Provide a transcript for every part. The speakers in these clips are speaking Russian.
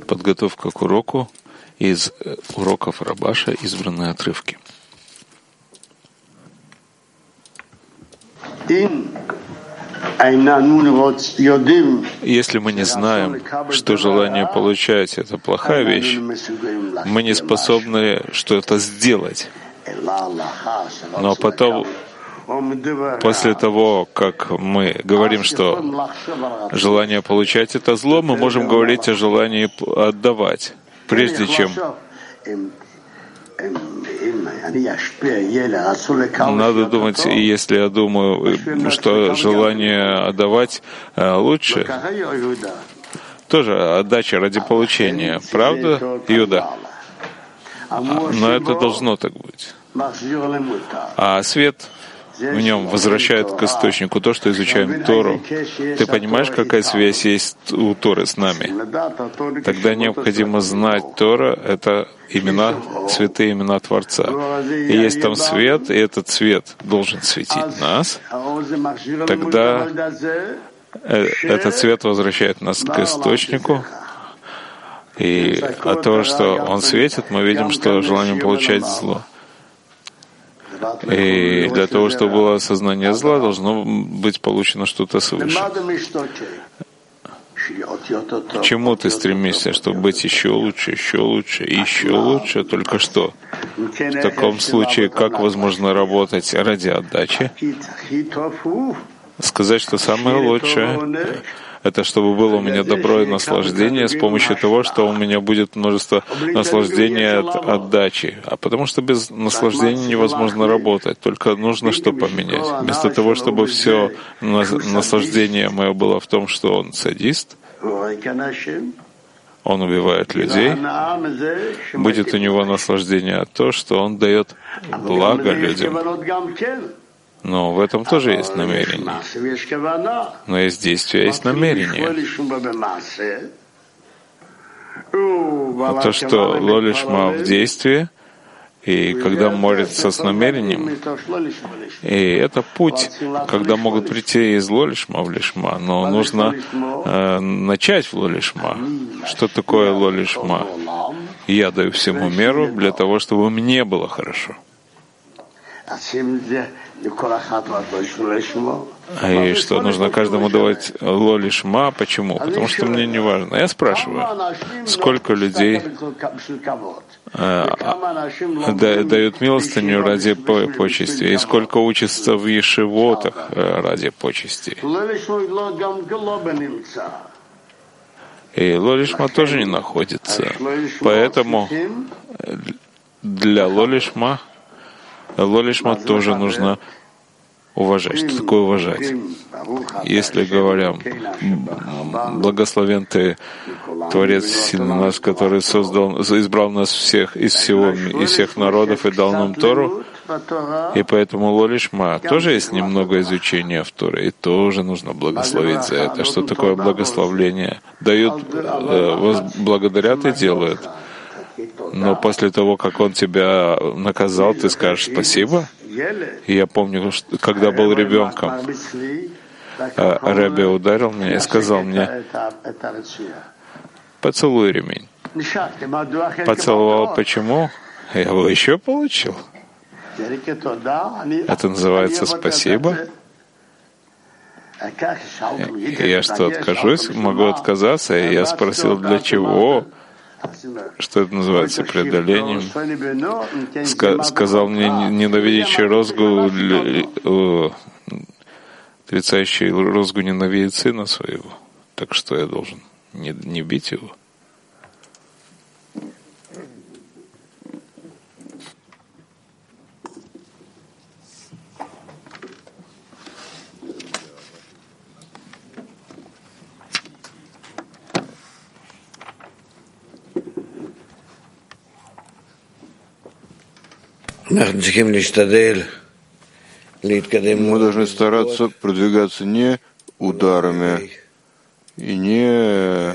Подготовка к уроку из уроков Рабаша, избранные отрывки. Если мы не знаем, что желание получать — это плохая вещь, мы не способны что-то сделать. Но потом, после того, как мы говорим, что желание получать — это зло, мы можем говорить о желании отдавать, прежде чем надо думать, и если я думаю, что желание отдавать лучше, тоже отдача ради получения, правда, Иуда? Но это должно так быть. А свет в нем возвращает к источнику то, что изучаем Тору. Ты понимаешь, какая связь есть у Торы с нами? Тогда необходимо знать Тора — это имена, святые имена Творца. И есть там свет, и этот свет должен светить нас. Тогда этот свет возвращает нас к источнику. И от того, что он светит, мы видим, что желание получать зло. И для того, чтобы было осознание зла, должно быть получено что-то свыше. К чему ты стремишься, чтобы быть еще лучше, и еще лучше? Только что? В таком случае, как возможно работать ради отдачи? Сказать, что самое лучшее — это чтобы было у меня добро и наслаждение с помощью того, что у меня будет множество наслаждения от отдачи. А потому что без наслаждения невозможно работать, только нужно что поменять. Вместо того, чтобы все наслаждение мое было в том, что он садист, он убивает людей, будет у него наслаждение от того, что он дает благо людям. Но в этом тоже есть намерение. Но есть действие, есть намерение. А то, что лолишма в действии, и когда молится с намерением, и это путь, когда могут прийти из лолишма в лишма, но нужно начать в лолишма. Что такое лолишма? Я даю всему миру для того, чтобы мне было хорошо. И что нужно каждому давать лолишма? Почему? Потому что мне не важно. Я спрашиваю, сколько людей дают милостыню ради почести, и сколько учатся в ешивотах ради почести. И лолишма тоже не находится. Поэтому для лолишма тоже нужно уважать. Что такое уважать? Если говорим, благословен ты, Творец сильный наш, который избрал нас всех из всех народов и дал нам Тору, и поэтому лолишма тоже есть немного изучения в Торе, и тоже нужно благословить за это. Что такое благословление? Дают, благодарят и делают. Но после того, как он тебя наказал, ты скажешь спасибо? И я помню, когда был ребенком, Ребе ударил меня и сказал мне: поцелуй ремень. Поцеловал. Почему? Я его еще получил. Это называется спасибо. И я что, откажусь? Могу отказаться. И я спросил, для чего? Что это называется преодолением? Сказал мне ненавидящий розгу, отрицающий розгу ненавидит сына своего. Так что я должен не бить его? Мы должны стараться продвигаться не ударами и не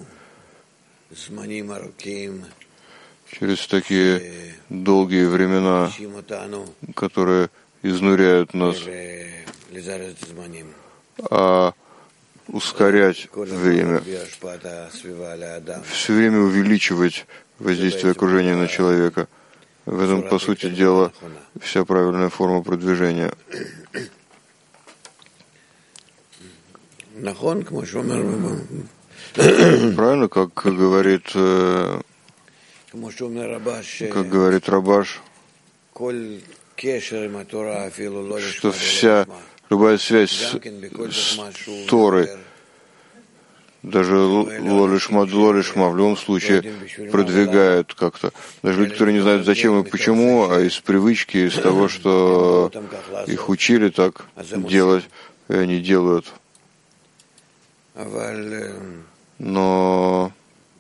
через такие долгие времена, которые изнуряют нас, а ускорять время, все время увеличивать воздействие окружения на человека. В этом, по сути дела, вся правильная форма продвижения. Правильно, как говорит Рабаш, что любая связь с Торой, даже лолишма в любом случае продвигают как-то. Даже люди, которые не знают зачем и почему, а из привычки, из того, что их учили так делать, и они делают. Но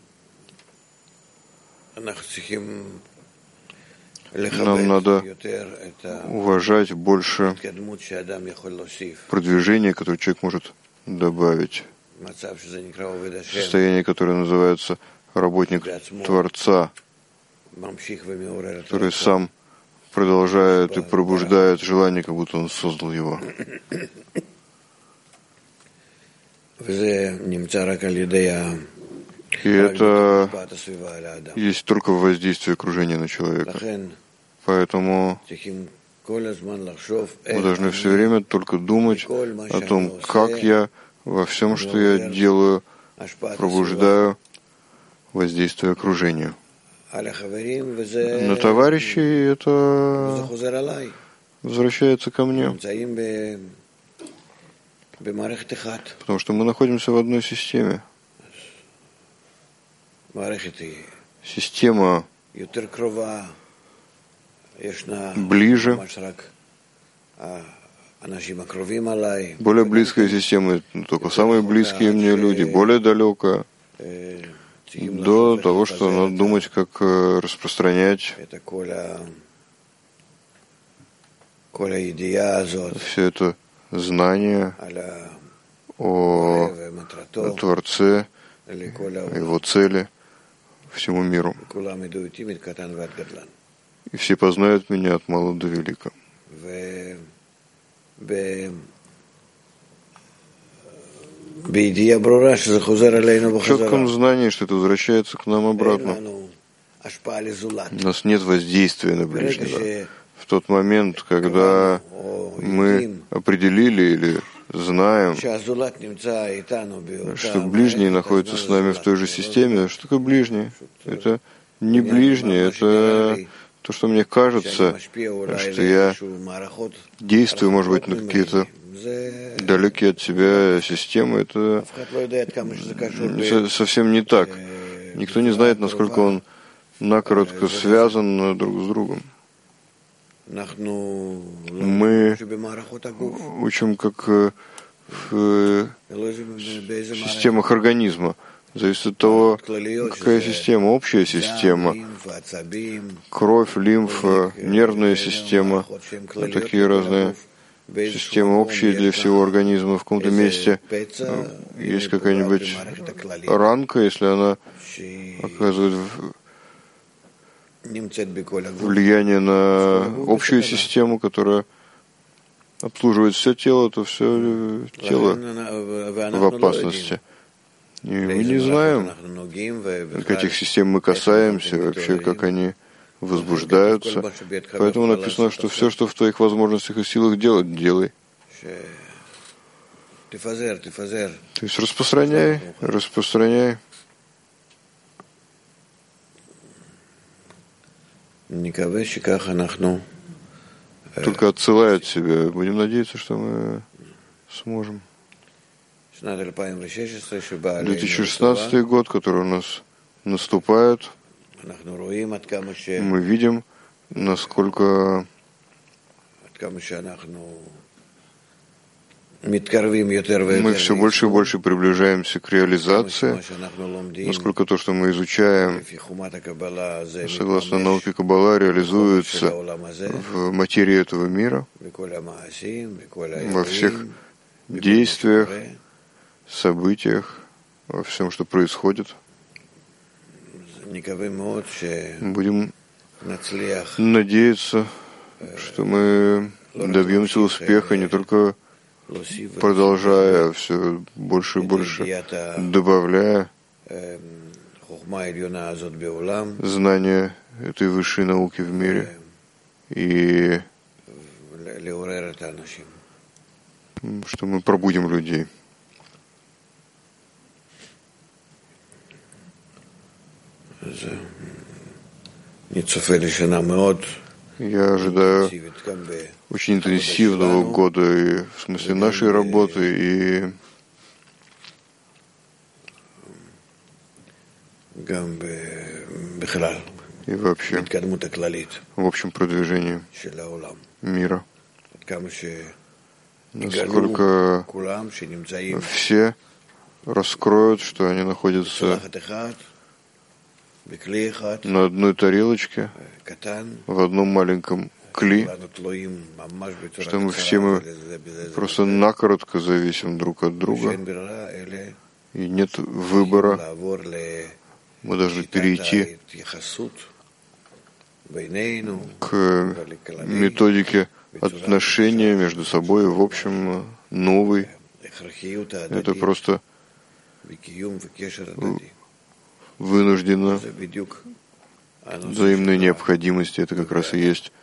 нам надо уважать больше продвижение, которое человек может добавить. Состояние, которое называется работник Творца, который сам продолжает и пробуждает желание, как будто он создал его. И это есть только в воздействии окружения на человека. Поэтому мы должны все время только думать о том, как я во всем, что я делаю, пробуждаю воздействие окружения. На товарищей это возвращается ко мне. Потому что мы находимся в одной системе. Система ближе, более близкая система, только самые близкие мне люди, более далекая, до того, что надо думать, как распространять все это знание о Творце, о его цели всему миру. И все познают меня от мала до велика. В четком знании, что это возвращается к нам обратно. У нас нет воздействия на ближнего. В тот момент, когда мы определили или знаем, что ближний находится с нами в той же системе, что такое ближний? Это не ближний, это то, что мне кажется, что я действую, может быть, на какие-то далекие от себя системы, это совсем не так. Никто не знает, насколько он накоротко связан друг с другом. Мы учим как в системах организма. Зависит от того, какая система, общая система, кровь, лимфа, нервная система, такие разные системы общие для всего организма. В каком-то месте есть какая-нибудь ранка, если она оказывает влияние на общую систему, которая обслуживает все тело, то все тело в опасности. И мы не знаем, как этих систем мы касаемся, вообще, как они возбуждаются. Поэтому написано, что все, что в твоих возможностях и силах делать, делай. То есть распространяй. Только отсылай от себя. Будем надеяться, что мы сможем. 2016 год, который у нас наступает, мы видим, насколько мы все больше и больше приближаемся к реализации, насколько то, что мы изучаем, согласно науке Каббала, реализуется в материи этого мира, во всех действиях, событиях, во всем, что происходит. Будем надеяться, что мы добьемся успеха не только продолжая все больше и больше, добавляя знания этой высшей науки в мире и что мы пробудим людей. Я ожидаю очень интенсивного года и в смысле нашей работы и вообще в общем продвижении мира. Насколько все раскроют, что они находятся на одной тарелочке, в одном маленьком кли, что мы просто накоротко зависим друг от друга, и нет выбора. Мы должны перейти к методике отношения между собой, в общем, новой. Это просто вынуждена взаимная необходимость. Это как раз и есть